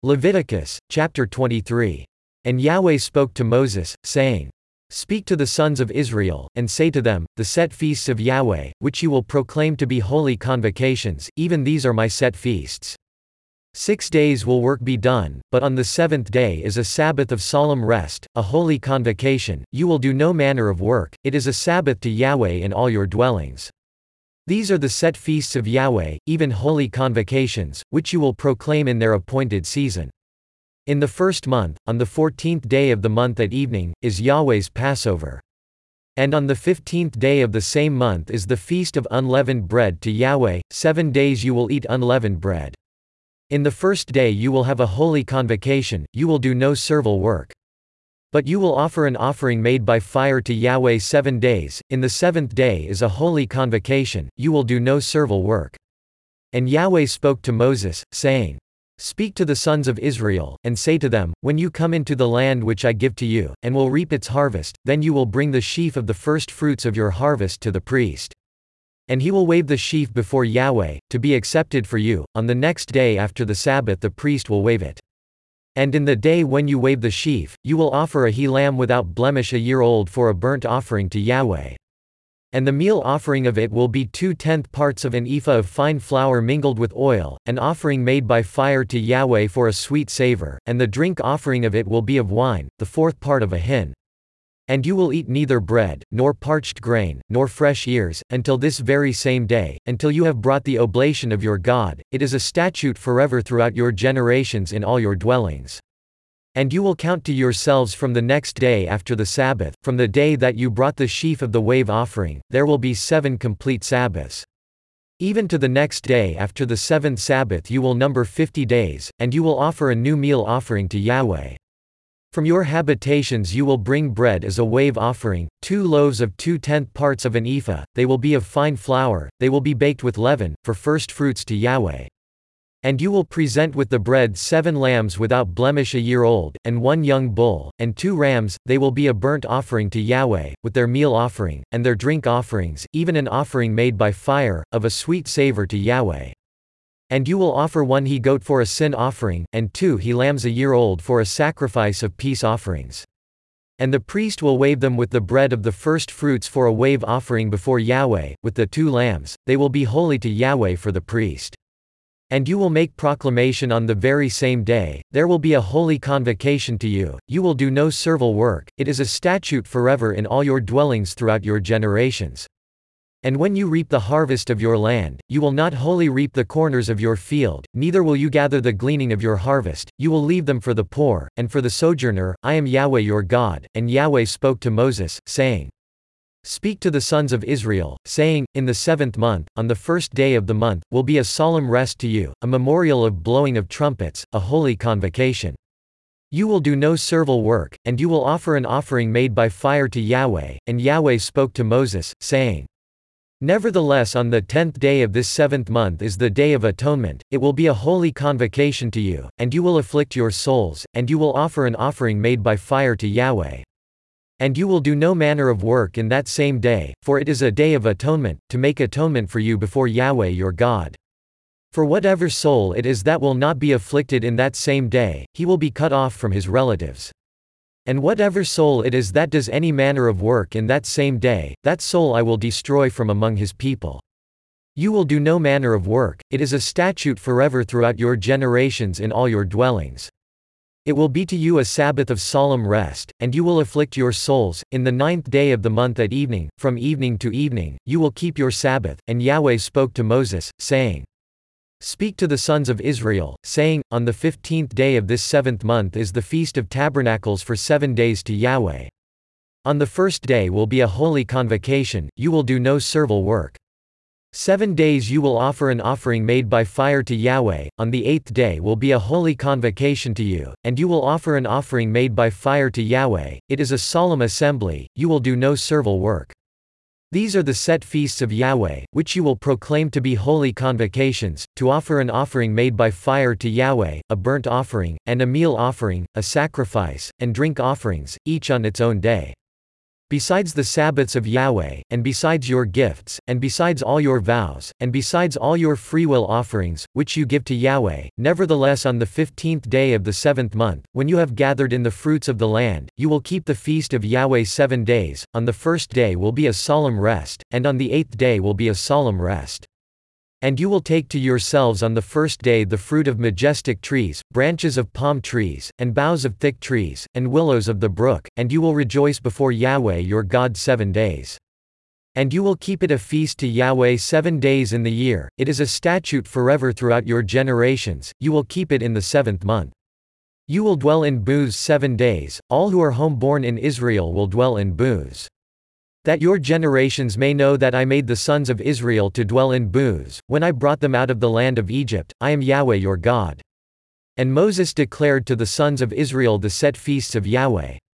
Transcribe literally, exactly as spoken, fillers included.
Leviticus, chapter twenty-three. And Yahweh spoke to Moses, saying, Speak to the sons of Israel, and say to them, The set feasts of Yahweh, which you will proclaim to be holy convocations, even these are my set feasts. Six days will work be done, but on the seventh day is a Sabbath of solemn rest, a holy convocation. You will do no manner of work, it is a Sabbath to Yahweh in all your dwellings. These are the set feasts of Yahweh, even holy convocations, which you will proclaim in their appointed season. In the first month, on the fourteenth day of the month at evening, is Yahweh's Passover. And on the fifteenth day of the same month is the feast of unleavened bread to Yahweh. Seven days you will eat unleavened bread. In the first day you will have a holy convocation, you will do no servile work. But you will offer an offering made by fire to Yahweh seven days. In the seventh day is a holy convocation, you will do no servile work. And Yahweh spoke to Moses, saying, Speak to the sons of Israel, and say to them, When you come into the land which I give to you, and will reap its harvest, then you will bring the sheaf of the first fruits of your harvest to the priest. And he will wave the sheaf before Yahweh, to be accepted for you. On the next day after the Sabbath the priest will wave it. And in the day when you wave the sheaf, you will offer a he lamb without blemish a year old for a burnt offering to Yahweh. And the meal offering of it will be two-tenth parts of an ephah of fine flour mingled with oil, an offering made by fire to Yahweh for a sweet savor, and the drink offering of it will be of wine, the fourth part of a hin. And you will eat neither bread, nor parched grain, nor fresh ears, until this very same day, until you have brought the oblation of your God. It is a statute forever throughout your generations in all your dwellings. And you will count to yourselves from the next day after the Sabbath, from the day that you brought the sheaf of the wave offering, there will be seven complete Sabbaths. Even to the next day after the seventh Sabbath you will number fifty days, and you will offer a new meal offering to Yahweh. From your habitations you will bring bread as a wave offering, two loaves of two-tenth parts of an ephah, they will be of fine flour, they will be baked with leaven, for first fruits to Yahweh. And you will present with the bread seven lambs without blemish a year old, and one young bull, and two rams, they will be a burnt offering to Yahweh, with their meal offering, and their drink offerings, even an offering made by fire, of a sweet savor to Yahweh. And you will offer one he-goat for a sin offering, and two he-lambs a year old for a sacrifice of peace offerings. And the priest will wave them with the bread of the first fruits for a wave offering before Yahweh, with the two lambs, they will be holy to Yahweh for the priest. And you will make proclamation on the very same day, there will be a holy convocation to you, you will do no servile work, it is a statute forever in all your dwellings throughout your generations. And when you reap the harvest of your land, you will not wholly reap the corners of your field, neither will you gather the gleaning of your harvest, you will leave them for the poor, and for the sojourner. I am Yahweh your God. And Yahweh spoke to Moses, saying, Speak to the sons of Israel, saying, In the seventh month, on the first day of the month, will be a solemn rest to you, a memorial of blowing of trumpets, a holy convocation. You will do no servile work, and you will offer an offering made by fire to Yahweh. And Yahweh spoke to Moses, saying, Nevertheless on the tenth day of this seventh month is the Day of Atonement, it will be a holy convocation to you, and you will afflict your souls, and you will offer an offering made by fire to Yahweh. And you will do no manner of work in that same day, for it is a day of atonement, to make atonement for you before Yahweh your God. For whatever soul it is that will not be afflicted in that same day, he will be cut off from his relatives. And whatever soul it is that does any manner of work in that same day, that soul I will destroy from among his people. You will do no manner of work, it is a statute forever throughout your generations in all your dwellings. It will be to you a Sabbath of solemn rest, and you will afflict your souls. In the ninth day of the month at evening, from evening to evening, you will keep your Sabbath. And Yahweh spoke to Moses, saying, Speak to the sons of Israel, saying, On the fifteenth day of this seventh month is the Feast of Tabernacles for seven days to Yahweh. On the first day will be a holy convocation, you will do no servile work. Seven days you will offer an offering made by fire to Yahweh, on the eighth day will be a holy convocation to you, and you will offer an offering made by fire to Yahweh, it is a solemn assembly, you will do no servile work. These are the set feasts of Yahweh, which you will proclaim to be holy convocations, to offer an offering made by fire to Yahweh, a burnt offering, and a meal offering, a sacrifice, and drink offerings, each on its own day. Besides the Sabbaths of Yahweh, and besides your gifts, and besides all your vows, and besides all your freewill offerings, which you give to Yahweh, nevertheless on the fifteenth day of the seventh month, when you have gathered in the fruits of the land, you will keep the feast of Yahweh seven days. On the first day will be a solemn rest, and on the eighth day will be a solemn rest. And you will take to yourselves on the first day the fruit of majestic trees, branches of palm trees, and boughs of thick trees, and willows of the brook, and you will rejoice before Yahweh your God seven days. And you will keep it a feast to Yahweh seven days in the year, it is a statute forever throughout your generations, you will keep it in the seventh month. You will dwell in booths seven days, all who are home-born in Israel will dwell in booths. That your generations may know that I made the sons of Israel to dwell in booths, when I brought them out of the land of Egypt, I am Yahweh your God. And Moses declared to the sons of Israel the set feasts of Yahweh.